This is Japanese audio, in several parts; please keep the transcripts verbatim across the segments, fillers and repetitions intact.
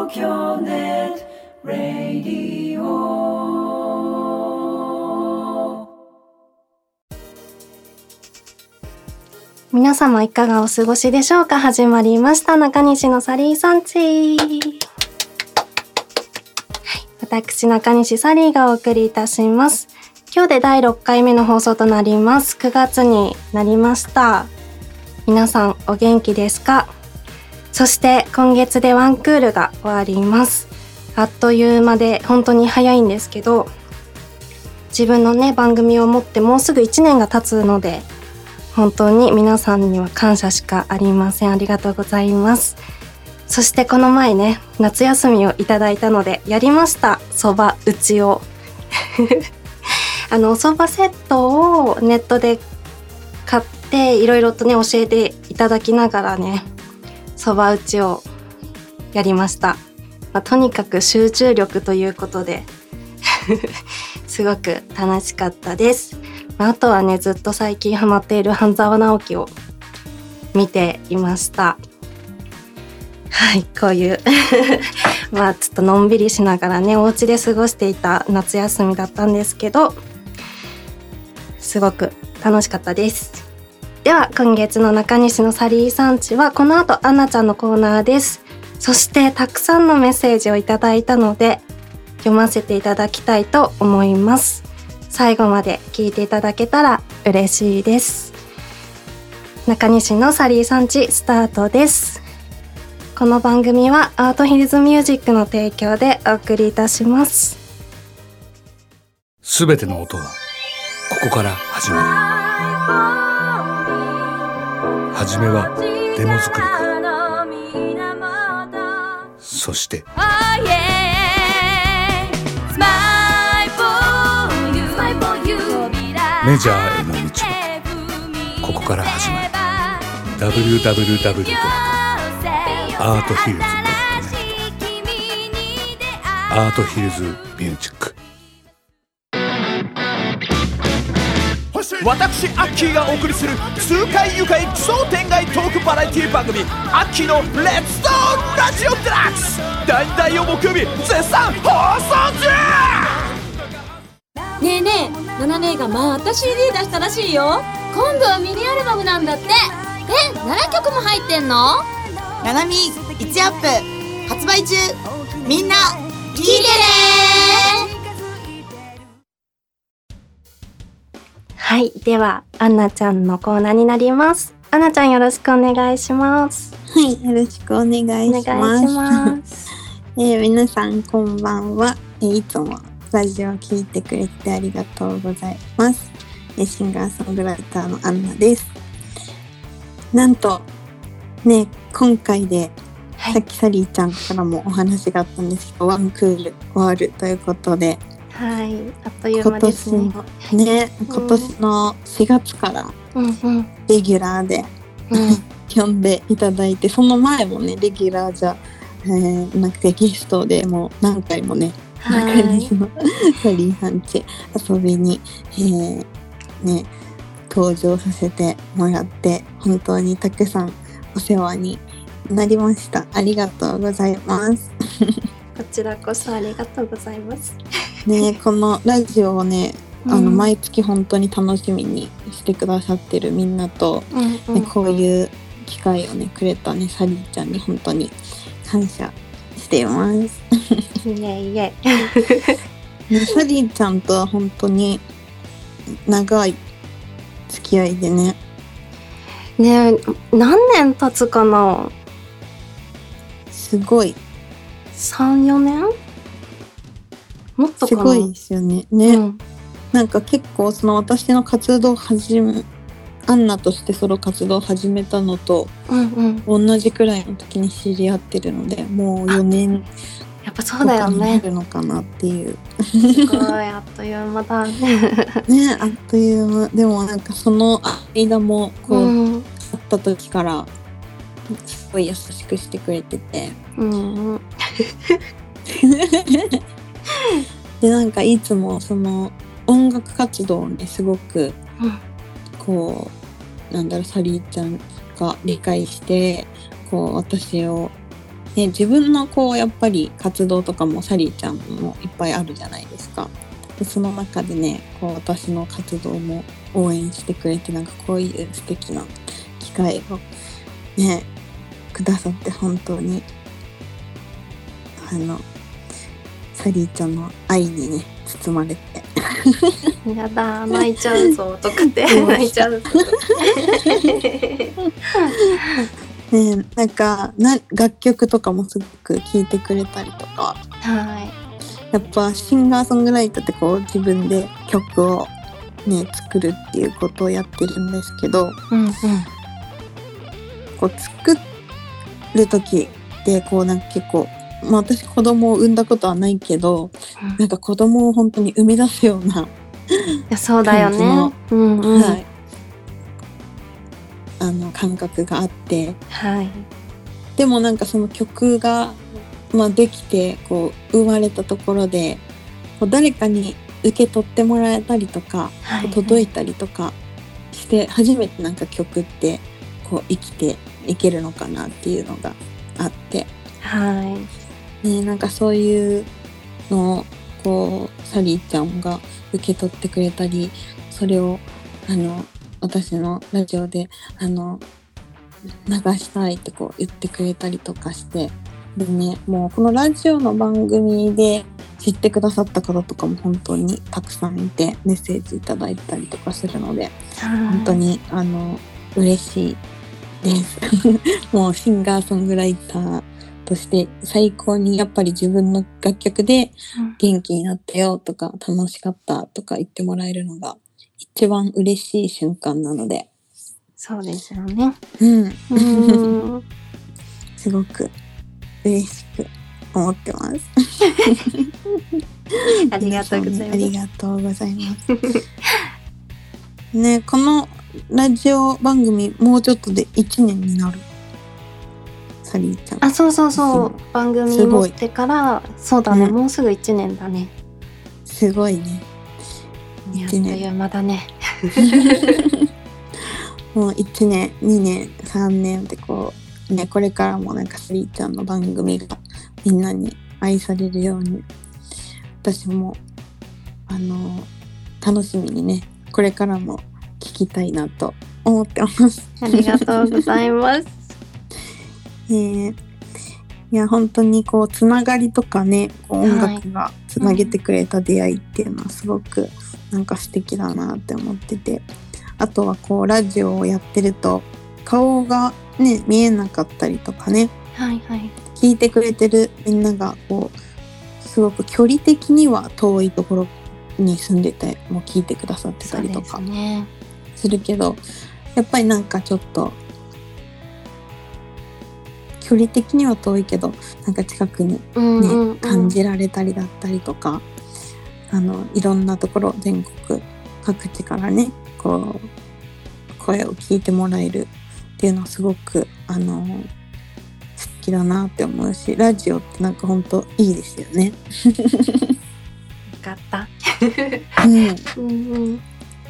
東京ネットラディオ。 皆様いかがお過ごしでしょうか。始まりました中西のサリーさんち、はい、私中西サリーがお送りいたします。今日でだいろっかいめの放送となります。くがつになりました。皆さんお元気ですか？そして今月でワンクールが終わります。あっという間で本当に早いんですけど、自分のね番組を持ってもうすぐいちねんが経つので、本当に皆さんには感謝しかありません。ありがとうございます。そしてこの前ね夏休みをいただいたのでやりました、そば打ちをあのおそばセットをネットで買っていろいろとね教えていただきながらねそば打ちをやりました。まあ、とにかく集中力ということですごく楽しかったです。まあ、あとはねずっと最近ハマっている半沢直樹を見ていました。はい、こういうまあちょっとのんびりしながらねお家で過ごしていた夏休みだったんですけど、すごく楽しかったです。では今月の中西のサリーさんちはこの後アンナちゃんのコーナーです。そしてたくさんのメッセージをいただいたので読ませていただきたいと思います。最後まで聞いていただけたら嬉しいです。中西のサリーさんちスタートです。この番組はアートヒルズミュージックの提供でお送りいたします。 すべての音はここから始まる。はじめはデモ作りから、そしてメジャーへの道もここから始まる。 ダブリューダブリューダブリュードットアートヒルズドットネット アートヒルズミュージック。 私アッキーがお送りする痛快愉快奇想天外トークバラエティ番組アッキーのレッツトーラジオデラックス、だいにだいを木曜日絶賛放送中。 ねえねえ、ナナ姉がまた シーディー 出したらしいよ。今度はミニアルバムなんだって。え、ななきょくも入ってんの？ ナナミいちアップ発売中。みんな聞いてね。 はい、ではアンナちゃんのコーナーになります。アンナちゃんよろしくお願いします。 はい、よろしくお願いします。 お願いしますえー、皆さんこんばんは。えー、いつもラジオを聞いてくれてありがとうございます。えー、シンガーソングライターのアンナです。なんとね、今回で、はい、さっきサリーちゃんからもお話があったんですけど、ワンクール終わるということで、 はい、あっという間ですね。 今年のね、今年のしがつからレギュラーで、うん、呼んでいただいて、その前もねレギュラーじゃ、えー、なんかゲストでもう何回もね、中西のサリーさんち遊びに、えー、ね登場させてもらって本当にたくさんお世話になりました。ありがとうございますこちらこそありがとうございますね、このラジオをね、あの毎月本当に楽しみにしてくださってるみんなと、うんうん、ね、こういう機会をねくれたねサリーちゃんに本当に感謝していますいえいえね、サリーちゃんとは本当に長い付き合いでね。 ね、何年経つかな。 すごい。 さん、よねん？もっとかな。 すごいですよね。ね、うん、なんか結構その私の活動を始め、アンナとしてソロ活動を始めたのと、うんうん、同じくらいの時に知り合ってるので、もうよねんやっぱそうだよね。 になるのかなっていう。 すごいあっという間だね。 ね、あっという間。でもなんかその間もこう、うん、会った時からすごい優しくしてくれてて。うん、でなんかいつもその音楽活動をねすごくこうなんだろうサリーちゃんが理解してこう私をね、自分のこうやっぱり活動とかもサリーちゃんもいっぱいあるじゃないですか。でその中でねこう私の活動も応援してくれて、なんかこういう素敵な機会をねくださって本当にあのサリーちゃんの愛にね包まれてやだ泣いちゃうぞとかって泣いちゃうぞね、なんかな楽曲とかもすごく聴いてくれたりとか、 はい、 やっぱシンガーソングライターってこう自分で曲をね作るっていうことをやってるんですけど、 うんうん、 こう作る時ってこうなんか結構、まあ、私子供を産んだことはないけど、うん、なんか子供を本当に生み出すようないやそうだよね、うんうん、 はい、あの感覚があって、 はい、 でもなんかその曲が、まあ、できてこう生まれたところでこう誰かに受け取ってもらえたりとか、はいはい、届いたりとかして初めてなんか曲ってこう生きていけるのかなっていうのがあって、 はいね、なんかそういうのをこうサリーちゃんが受け取ってくれたり、それをあの私のラジオであの流したいってこう言ってくれたりとかして、でねもうこのラジオの番組で知ってくださった方とかも本当にたくさんいてメッセージいただいたりとかするので、本当にあの嬉しいですもうシンガーソングライターとして最高にやっぱり自分の楽曲で元気になったよとか楽しかったとか言ってもらえるのが一番嬉しい瞬間なので、 そうですよね、 うんうんすごく嬉しく思ってますありがとうございます。 ありがとうございますね。このラジオ番組もうちょっとでいちねんになる。サリーちゃん。 あ、そうそうそう番組持ってからそうだね、うん、もうすぐいちねんだね。 すごいね。 いちねん。いやまだねもういちねんにねんさんねんってこうね、これからもなんかサリーちゃんの番組がみんなに愛されるように、私もあの楽しみにねこれからも聞きたいなと思ってます。 ありがとうございますえー、いや本当にこうつながりとかねこう音楽がつなげてくれた出会いっていうのはすごくなんか素敵だなって思ってて、あとはこうラジオをやってると顔がね見えなかったりとかね、 はいはい、 聞いてくれてるみんながこうすごく距離的には遠いところに住んでても聞いてくださってたりとかするけど、やっぱりなんかちょっと距離的には遠いけどなんか近くにね、うんうんうん、感じられたりだったりとか、あのいろんなところ全国各地からねこう声を聞いてもらえるっていうのはすごくあの素敵だなって思うし、ラジオってなんか本当いいですよね。よかった、 うんうんうん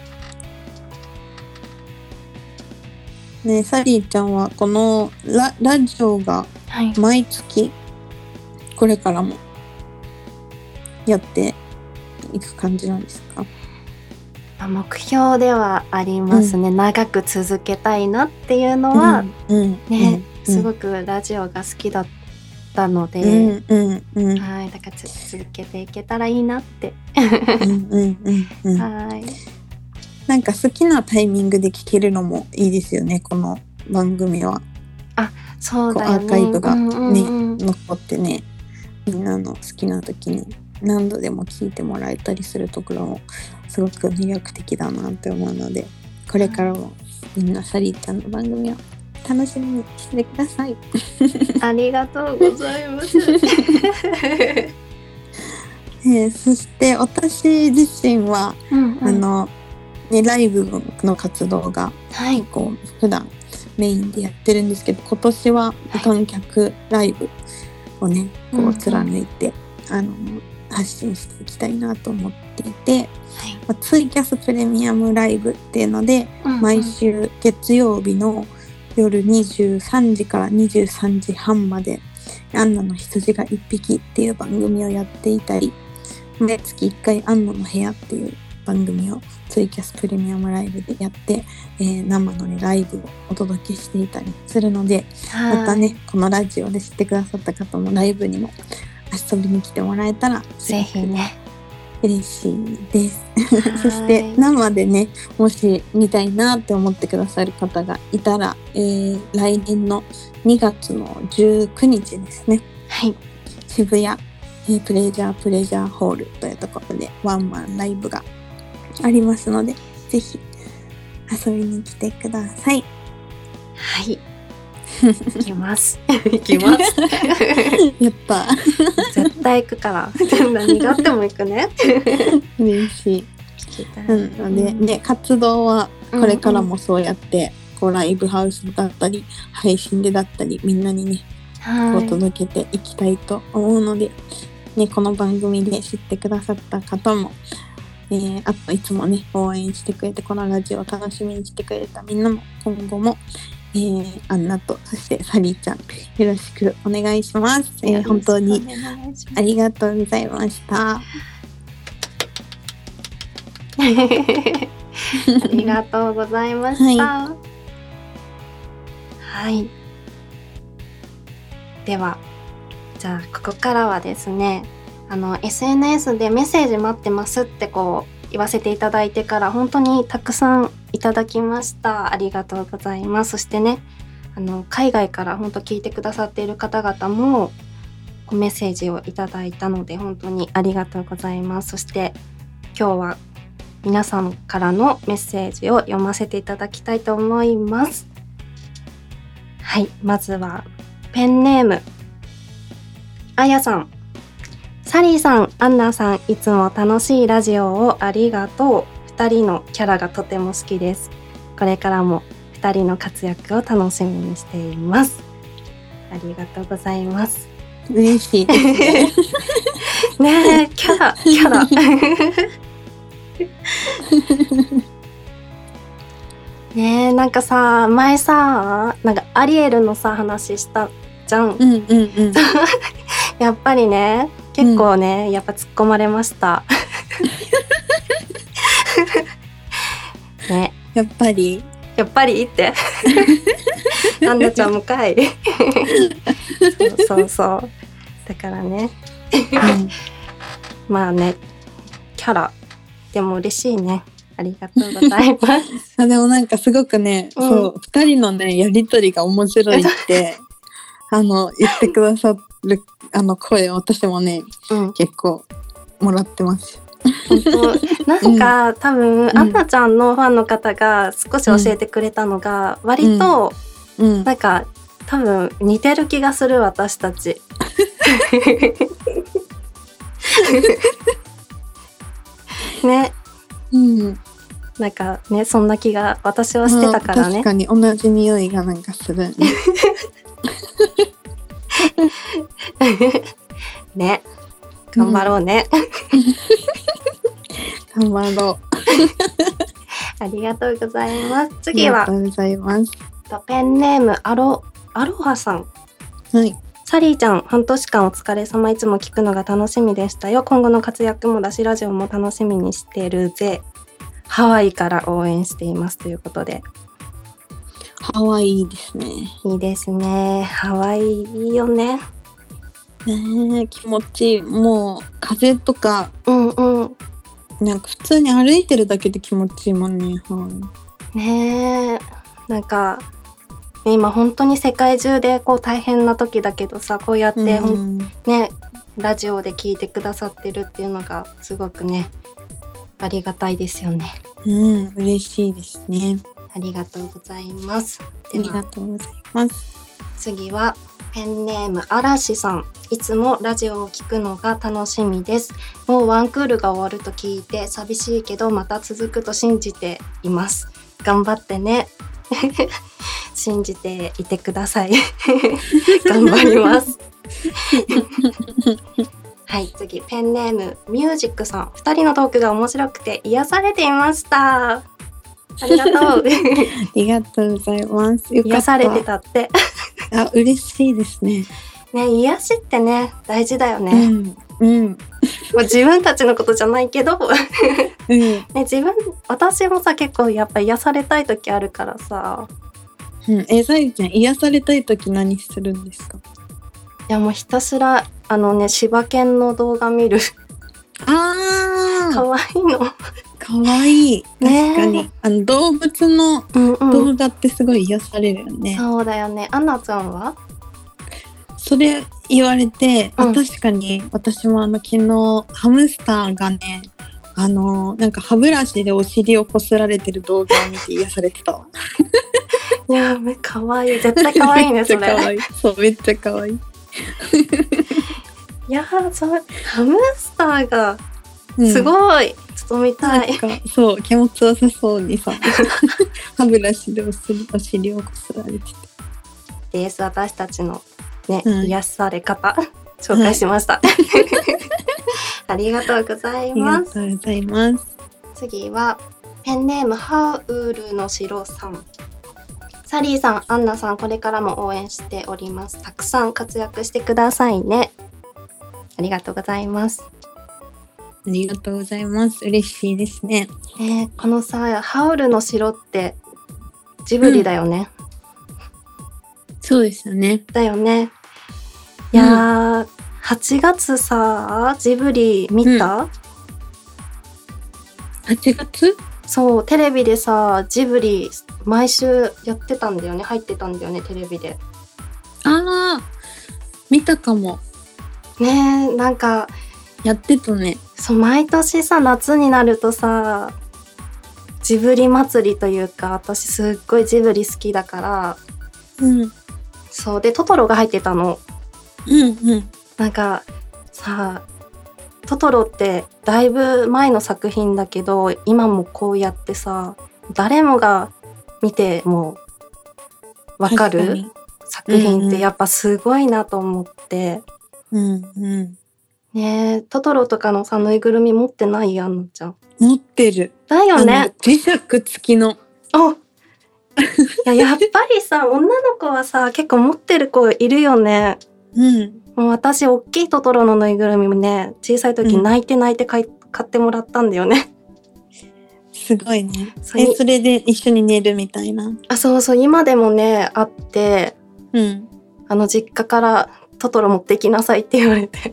ね、サリーちゃんはこの ラ, ラジオが毎月これからもやっていく感じなんですか？ 目標ではありますね、うん、長く続けたいなっていうのは、 うんうんね、 うん、 すごくラジオが好きだったので、 うんうんうん、 はい、だから続けていけたらいいなってうんうんうん、うん、 はい、 なんか好きなタイミングで聴けるのもいいですよね、この番組は。 あ、そうだよね、 こうアーカイブがね、うんうんうん、残ってね、みんなの好きな時に何度でも聴いてもらえたりするところもすごく魅力的だなって思うので、これからもみんなサリーちゃんの番組を楽しみにしてください。 ありがとうございます、 えー、そして私自身は、うんうん、あのね、ライブの活動が結構普段メインでやってるんですけど、今年は無観客ライブをね、こう貫いて、うんうん、あの発信していきたいなと思っていて、はい、まあ、ツイキャスプレミアムライブっていうので、うんうん、毎週月曜日の夜にじゅうさんじからにじゅうさんじはんまでアンナの羊が一匹っていう番組をやっていたり、で月いっかいアンナの部屋っていう番組をツイキャスプレミアムライブでやって、えー、生の、ね、ライブをお届けしていたりするので、またねこのラジオで知ってくださった方もライブにも遊びに来てもらえたらぜひね嬉しいですそして生でねもし見たいなって思ってくださる方がいたら、えー、来年のにがつのじゅうくにちですね、 はい、 渋谷、えー、プレジャープレジャーホールというところでワンマンライブがありますので、ぜひ遊びに来てください。 はい行きます行きますやった絶対行くから何があっても行くね嬉しい。なのでね、活動はこれからもそうやって、うんうん、こうライブハウスだったり配信でだったりみんなにねこう届けていきたいと思うので、ね、この番組で知ってくださった方も、えー、あといつもね応援してくれてこのラジオを楽しみにしてくれたみんなも今後もえー、アンナとそしてサリーちゃんよろしくお願いします。えー、本当にありがとうございました。ありがとうございました。はい、はい、ではじゃあここからはですね、あの エスエヌエス でメッセージ待ってますってこう言わせていただいてから本当にたくさんいただきました。ありがとうございます。そしてね、あの海外から本当聞いてくださっている方々もメッセージをいただいたので本当にありがとうございます。そして今日は皆さんからのメッセージを読ませていただきたいと思います。はい、まずはペンネームあやさん。サリーさん、アンナさん、いつも楽しいラジオをありがとう。ふたりのキャラがとても好きです。これからもふたりの活躍を楽しみにしています。ありがとうございます。 嬉しいですね。 ねえ、キャラ、キャラ。ねえ、なんかさ、前さ、なんかアリエルのさ話したじゃん。 うんうんうん。 やっぱりね。結構ね、うん、やっぱ突っ込まれましたね、 やっぱりやっぱりってアンナちゃんもかいそうそうそうだからね、うん、まあねキャラでも嬉しいね。ありがとうございますあでもなんかすごくね、うん、そうふたりのねやりとりが面白いってあの言ってくださるあの声を私もね、うん、結構もらってます。 本当なんか、うん、多分、うん、アンナちゃんのファンの方が少し教えてくれたのが、うん、割と、うん、なんか多分似てる気がする私たち。ね、うん、なんかねそんな気が私はしてたからね。 確かに同じ匂いがなんかする、ね。 ね、頑張ろうね。 うん、頑張ろう。 ありがとうございます。次は、 ありがとうございます。 ペンネームアロアロハさん。 はい。 サリーちゃん、半年間お疲れ様。いつも聞くのが楽しみでしたよ。今後の活躍もだしラジオも楽しみにしてるぜ。ハワイから応援していますということで。 ハワイいいですね。 いいですね。ハワイいいよね。 ねえ、気持ちいい。もう風とか、 うんうん。 なんか普通に歩いてるだけで気持ちいいもんね。ハワイ。ねえ、なんか今本当に世界中でこう大変な時だけどさ、こうやって、うん、ねラジオで聞いてくださってるっていうのがすごくねありがたいですよね。 うん、嬉しいですね。 ありがとうございます。 ありがとうございます。 次はペンネーム嵐さん。いつもラジオを聞くのが楽しみです。もうワンクールが終わると聞いて寂しいけどまた続くと信じています。頑張ってね。信じていてください。頑張ります。はい、次ペンネームミュージックさん。二人のトークが面白くて癒されていました。ありがとう。 ありがとうございます。 癒されてたって。 あ、嬉しいですね。 ね、癒しってね大事だようね、 んうんまあ自分たちのことじゃないけど、 うんね、自分私もさ結構やっぱ癒されたい時あるからさ。 うん、え、さゆちゃん癒されたい時何するんですか？ いやもうひたすらあのね柴犬の動画見る。 あ可愛いの。 かわいい。 ね確かにあの動物のうんうん。 動画ってすごい癒されるよね。 そうだよね。アンナちゃんは？ それ言われて、あうん確かに私もあの昨日ハムスターがね、あのなんか歯ブラシでお尻をこすられてる動画を見て癒されてたわ。 いやめ可愛い。絶対可愛いねそれ。 めっちゃ可愛い。そうめっちゃ可愛い。 いやそうハムスターがうんすごい。ちょっと見たい。 なんかそう気持ちよさそうにさ歯ブラシでお尻お尻をこすられてて。 です私たちのね、 うん癒され方紹介しました。ありがとうございありがます。 とうございます。 次はペンネームハウルの城さん。サリーさん、アンナさん、これからも応援しております。たくさん活躍してくださいね。ありがとうございます。 ありがとうございます。嬉しいですね。 えー、このさ、ハウルの城ってジブリだよね。 そうですよね。 だよね。いやー、はちがつさ、ジブリ見た？ はちがつ？ そう、テレビでさ、ジブリ毎週やってたんだよね。入ってたんだよね、テレビで。 ああ、見たかも。 ねえ、なんか、 やってたね。 そう、毎年さ、夏になるとさ、ジブリ祭りというか、私すっごいジブリ好きだから、 うん。 そう、で、トトロが入ってたの。 うんうん。 なんか、さ、トトロってだいぶ前の作品だけど、今もこうやってさ、誰もが見てもわかる確かに。 作品うんうんってやっぱすごいなと思って、 うんうん。 ねえ、トトロとかのさ、ぬいぐるみ持ってないやんのちゃん。 持ってる。 だよあのね。 磁石付きの。 あいや、やっぱりさ、女の子はさ、結構持ってる子いるよね。 うん。 もう私、大きいトトロのぬいぐるみもね、小さい時うん泣いて泣いて買い買ってもらったんだよね。 すごいね。 そうえ、それで一緒に寝るみたいな。 あ、そうそう、今でもね、あって、 うん。 あの、実家からトトロ持ってきなさいって言われて。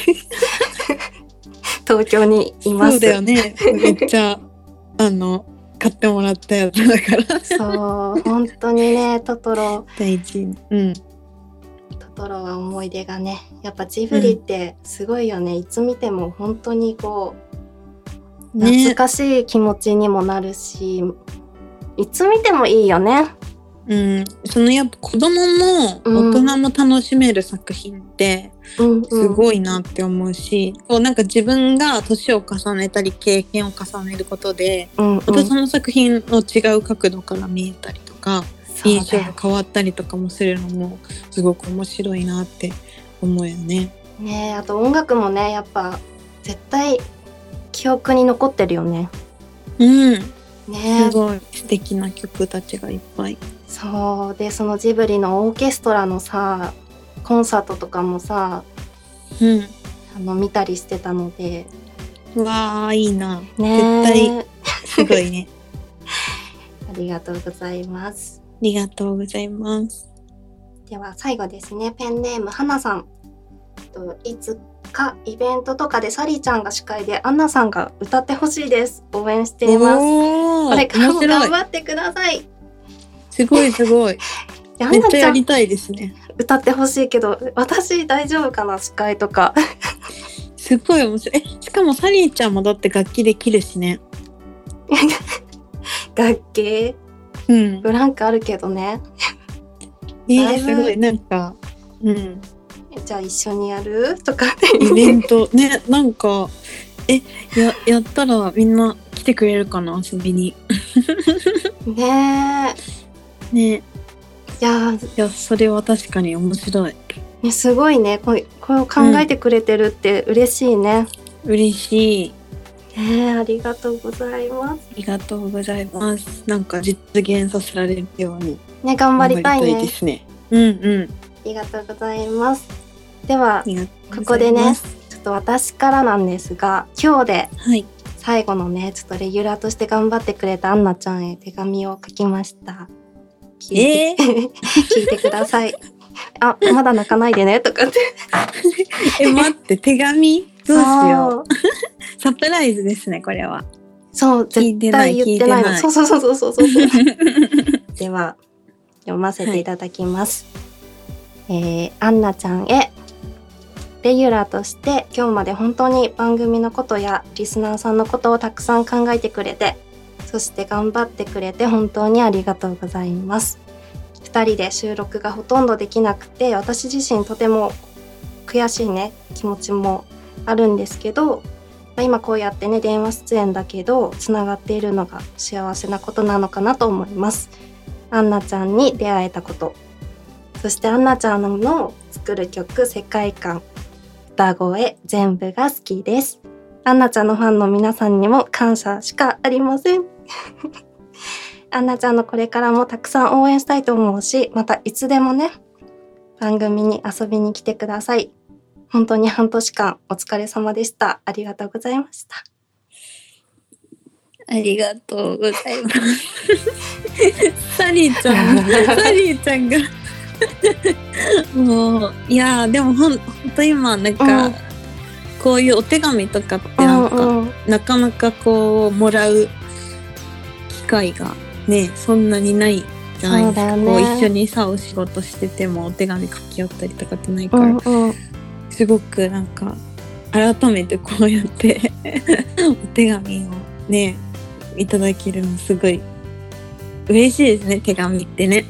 東京にいます。 そうだよね。めっちゃ、あの、買ってもらったやつだから。 そう、本当にね、トトロ、 大事に。うん。 トトロは思い出がね、やっぱジブリってすごいよね。いつ見ても本当にこう、 ね懐かしい気持ちにもなるし、いつ見てもいいよね。 うん。そのやっぱ子供も大人も楽しめる作品ってうんうん、 すごいなって思うし、こうなんか自分が年を重ねたり経験を重ねることで、 うんうん、 またその作品の違う角度から見えたりとか、 そう印象だよが変わったりとかもするのもすごく面白いなって思うよね。 ねえ、あと音楽もね、やっぱ絶対記憶に残ってるよね。 うん。 ねすごい素敵な曲たちがいっぱい。 そうで、そのジブリのオーケストラのさ、コンサートとかもさ、 うん。 あの見たりしてたので、 わあいいな。 ね絶対すごいね。 ありがとうございます。 ありがとうございます。 では最後ですね、ペンネームはなさん。といつかイベントとかでサリーちゃんが司会でアンナさんが歌ってほしいです。応援しています。 おーこれからも面白い。 頑張ってください。 すごいすごい。 いやアめっちゃンナちゃんやりたいですね。 歌ってほしいけど、私大丈夫かな、司会とか。 すごい面白い。え、しかもサリーちゃんもだって楽器できるしね。 楽器うん。 ブランクあるけどね。 えー、 だいぶすごいなんか、うん。 じゃあ一緒にやるとかってイベントね、なんかえややったらみんな来てくれるかな、遊びに。 ねえ。 ね、 いやいやそれは確かに面白い。 ね、すごいね。これ、これを考えてくれてるって嬉しいね。 嬉しい。 ねえ、ありがとうございます。 ありがとうございます。なんか実現させられるようにね、頑張りたい頑張りたいね。 ですね。うんうん。 りがとうございます。ではここでねちょっと私からなんですが、今日で最後のね、はい、ちょっとレギュラーとして頑張ってくれたアンナちゃんへ手紙を書きました。聞いて、えー、聞いてください。あ、まだ泣かないでねとかってえ、待って、手紙どうしようサプライズですね、これは。 そう、絶対言ってないの。そうそうそうそうそうそうでは読ませていただきます、はい。えー、アンナちゃんへ。レギュラーとして今日まで本当に番組のことやリスナーさんのことをたくさん考えてくれて、そして頑張ってくれて本当にありがとうございます。ふたりで収録がほとんどできなくて、私自身とても悔しいね気持ちもあるんですけど、今こうやってね電話出演だけどつながっているのが幸せなことなのかなと思います。アンナちゃんに出会えたこと、そしてアンナちゃんの作る曲、世界観、歌声、全部が好きです。アンナちゃんのファンの皆さんにも感謝しかありませんアンナちゃんのこれからもたくさん応援したいと思うし、またいつでもね番組に遊びに来てください。本当に半年間お疲れ様でした。ありがとうございました。 ありがとうございますサリーちゃんサリーちゃんがもういやでもほんほんと今なんか、うん、こういうお手紙とかってなんか、うんうん、なかなかこうもらう機会がねそんなにないじゃないですか、ね、こう一緒にさお仕事しててもお手紙書き合ったりとかってないから、うんうん、すごくなんか改めてこうやってお手紙をねいただけるのすごい嬉しいですね。手紙ってね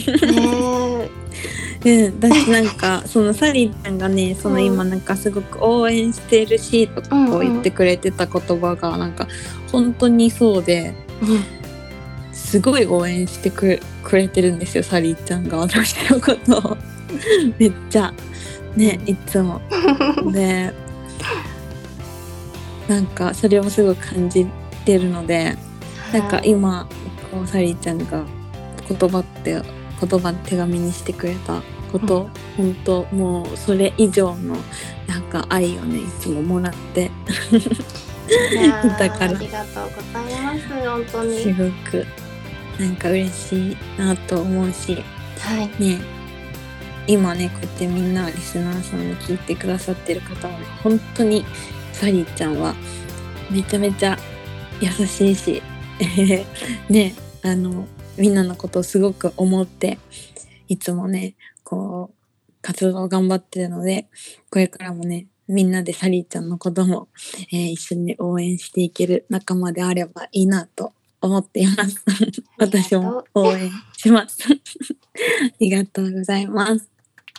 うん、私なんかそのサリーちゃんがねその今なんかすごく応援してるしとかこう言ってくれてた言葉がなんか本当にそうで、うん、すごい応援してく れ, くれてるんですよサリーちゃんが私のことをめっちゃねいつもでなんかそれをすごく感じてるので、なんか今こうサリーちゃんが言葉って言葉手紙にしてくれたこと、うん、本当もうそれ以上のなんか愛をねいつももらっていたから、 ありがとうございます。本当にすごくなんか嬉しいなと思うし、 はい、 ね今ねこうやってみんなリスナーさんに聞いてくださってる方はね本当にサリーちゃんはめちゃめちゃ優しいしねあのみんなのことをすごく思っていつもねこう活動を頑張ってるので、これからもねみんなでサリーちゃんのことも、えー、一緒に応援していける仲間であればいいなと思っています私も応援しますありがとうございます。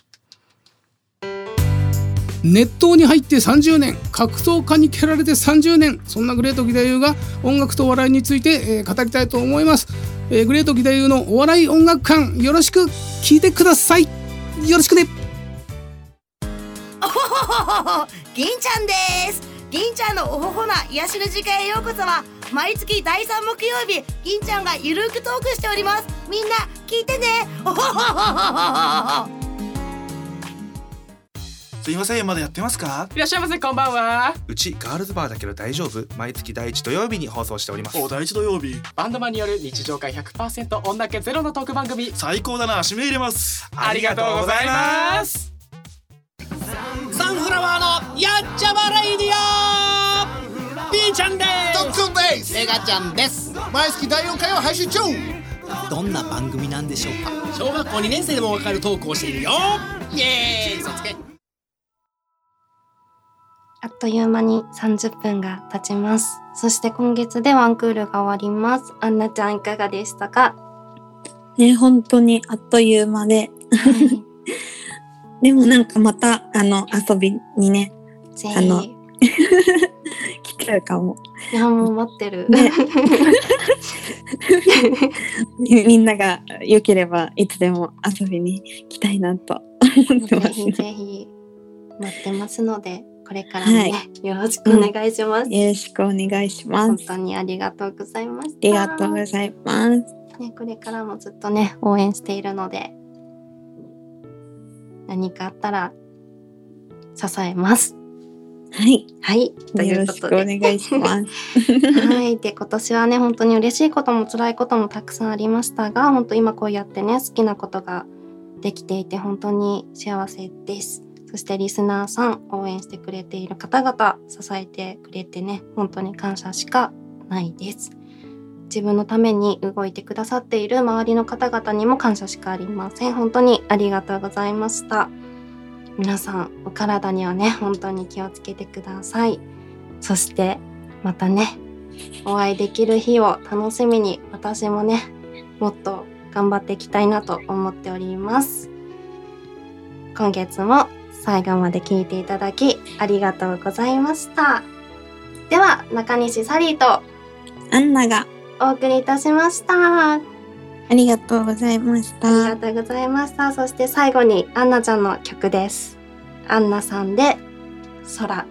熱湯に入ってさんじゅうねん、格闘家に蹴られてさんじゅうねん、そんなグレート義太夫が音楽とお笑いについて、えー、語りたいと思います、えー、グレート義太夫のお笑い音楽館、よろしく聞いてください。よろしくね。 おほほほほ、銀ちゃんです。銀ちゃんのおほほな癒しの時間へようこそは。毎月だいさん木曜日、銀ちゃんがゆるくトークしております。みんな聞いてね。おほほほほほ。 すいません、まだやってますか？ いらっしゃいませ、こんばんは。 うちガールズバーだけど大丈夫？毎月第一土曜日に放送しております。 お、第一土曜日。バンドマンによる日常会 ひゃくパーセント 女気ゼロのトーク番組。 最高だな、指名入れます。 ありがとうございます。 サンフラワーのやっちゃまレイディオ、 B ちゃんです。 ドックンです。 メガちゃんです。 毎月だいよんかいを配信中。 どんな番組なんでしょうか？ 小学校にねん生でもわかるトークをしているよ。イエーイ、嘘つけ。 あっという間にさんじゅっぷんが経ちます。そして今月でワンクールが終わります。アンナちゃんいかがでしたか？ ね、本当にあっという間で、はい、でもなんかまたあの遊びにね、あの来ちゃうかも。 いや、もう待ってる、 ね、みんなが良ければいつでも遊びに来たいなと思ってます。 ぜひぜひ待ってますので、これからもね、はい、よろしくお願いします、うん、 よろしくお願いします。 本当にありがとうございました。 ありがとうございます、 ね、これからもずっとね応援しているので何かあったら支えます。 はいはいということでよろしくお願いしますはいで今年はね本当に嬉しいことも辛いこともたくさんありましたが、本当今こうやってね好きなことができていて本当に幸せです。そしてリスナーさん、応援してくれている方々、支えてくれてね本当に感謝しかないです。自分のために動いてくださっている周りの方々にも感謝しかありません。本当にありがとうございました。皆さんお体にはね本当に気をつけてください。そしてまたねお会いできる日を楽しみに、私もねもっと頑張っていきたいなと思っております。今月も最後まで聞いていただきありがとうございました。では中西サリーとアンナがお送りいたしました。 ありがとうございました。 ありがとうございました。そして最後にアンナちゃんの曲です。アンナさんで空。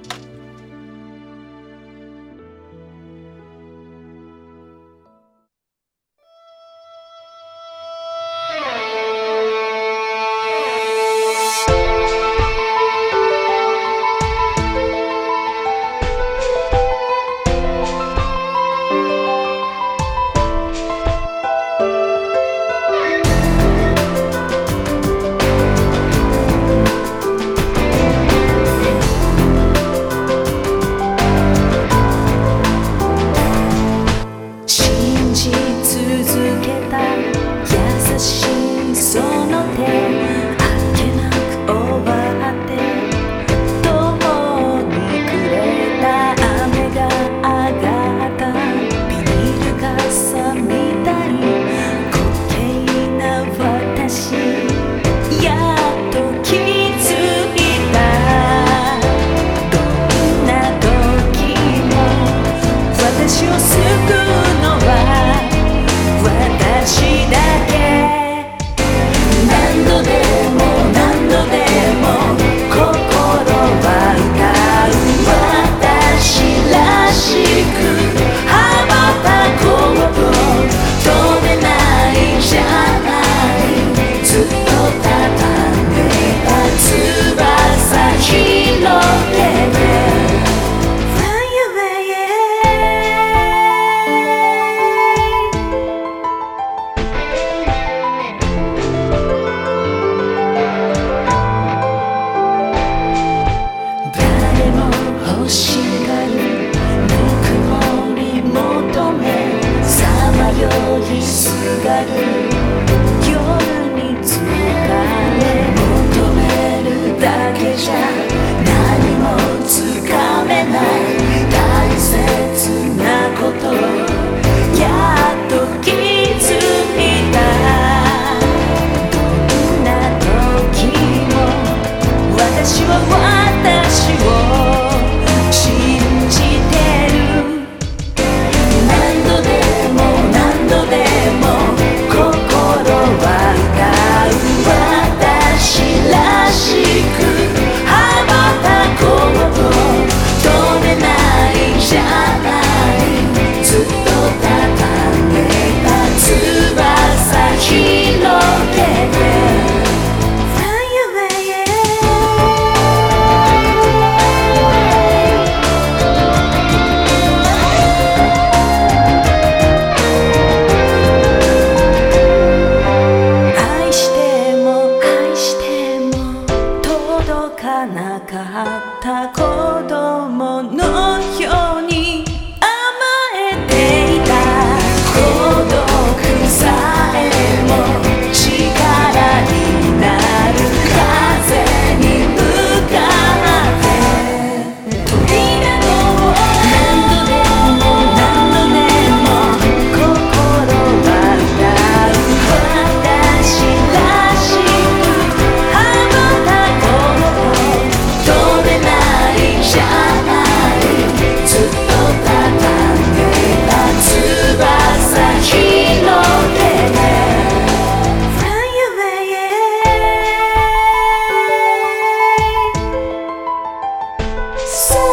So